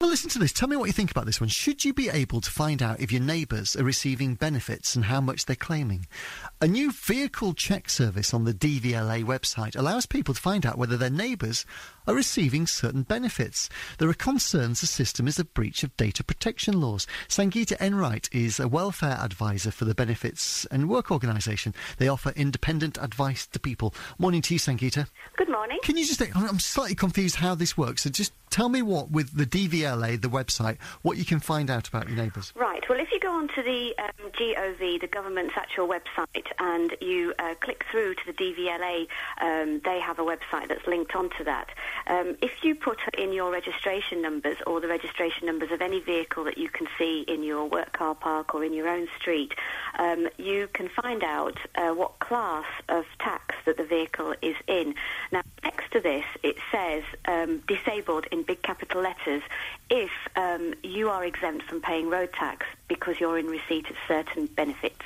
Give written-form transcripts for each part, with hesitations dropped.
listen to this. Tell me what you think about this one. Should you be able to find out if your neighbours are receiving benefits and how much they're claiming? A new vehicle check service on the DVLA website allows people to find out whether their neighbours are receiving certain benefits. There are concerns the system is a breach of data protection laws. Sangeeta Enright is a welfare advisor for the Benefits and Work Organisation. They offer independent advice to people. Morning to you, Sangeeta. Good morning. Can you just... I'm slightly confused how this works, so just tell me what, with the DVLA, the website, what you can find out about your neighbours. Right. Well, if you go onto the GOV, the government's actual website, and you click through to the DVLA, they have a website that's linked onto that. If you put in your registration numbers or the registration numbers of any vehicle that you can see in your work car park or in your own street, you can find out what class of tax that the vehicle is in. Now, next to this, it says disabled in big capital letters if you are exempt from paying road tax because you're in receipt of certain benefits.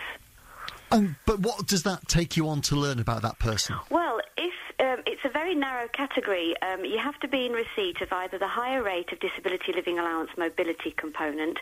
But what does that take you on to learn about that person? Well, if it's a very narrow category, you have to be in receipt of either the higher rate of disability living allowance mobility component,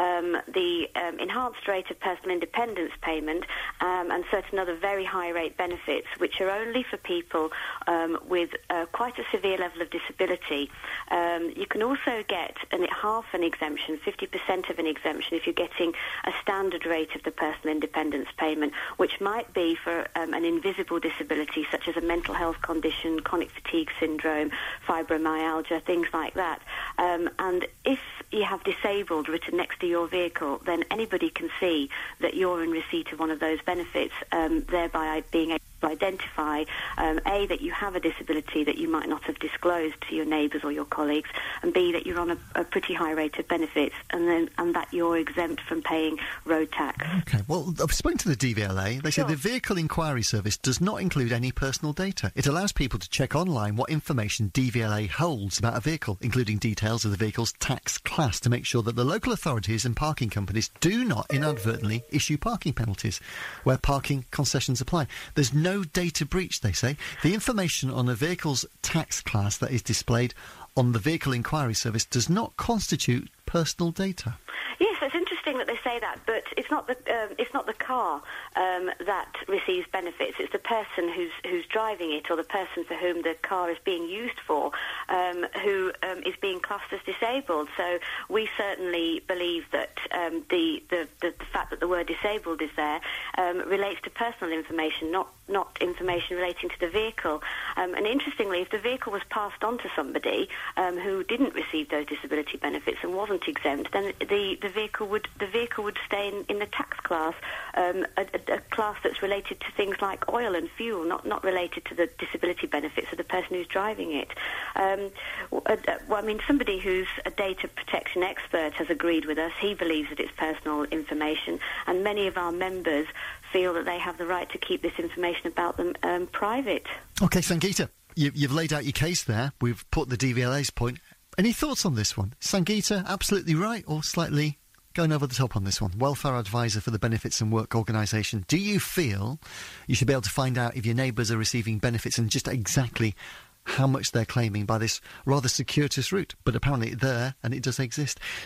the enhanced rate of personal independence payment, and certain other very high rate benefits, which are only for people with quite a severe level of disability. You can also get half an exemption, 50% of an exemption, if you're getting a standard rate of the personal independence payment, which might be for an invisible disability such as a mental health condition, chronic fatigue syndrome, fibromyalgia, things like that. And if you have disabled written next to your vehicle, then anybody can see that you're in receipt of one of those benefits, thereby being able to identify, A, that you have a disability that you might not have disclosed to your neighbours or your colleagues, and B, that you're on a pretty high rate of benefits, and that you're exempt from paying road tax. Okay, well, I've spoken to the DVLA. They say the Vehicle Inquiry Service does not include any personal data. It allows people to check online what information DVLA holds about a vehicle, including details of the vehicle's tax class, to make sure that the local authorities and parking companies do not inadvertently issue parking penalties where parking concessions apply. There's no data breach, they say. The information on a vehicle's tax class that is displayed on the Vehicle Inquiry Service does not constitute personal data. Yes, it's interesting that they say that, but it's not the car that receives benefits. It's the person who's driving it, or the person for whom the car is being used for, who is being classed as disabled. So we certainly believe that the fact that the word disabled is there relates to personal information, not information relating to the vehicle. And interestingly, if the vehicle was passed on to somebody who didn't receive those disability benefits and wasn't exempt, then the vehicle would stay in the tax class, a class that's related to things like oil and fuel, not related to the disability benefits of the person who's driving it. Well, I mean, somebody who's a data protection expert has agreed with us. He believes that it's personal information, and many of our members feel that they have the right to keep this information about them private. OK, Sangeeta, you've laid out your case there. We've put the DVLA's point. Any thoughts on this one? Sangeeta, absolutely right, or slightly going over the top on this one? Welfare advisor for the Benefits and Work Organisation. Do you feel you should be able to find out if your neighbours are receiving benefits and just exactly how much they're claiming by this rather circuitous route? But apparently it's there, and it does exist.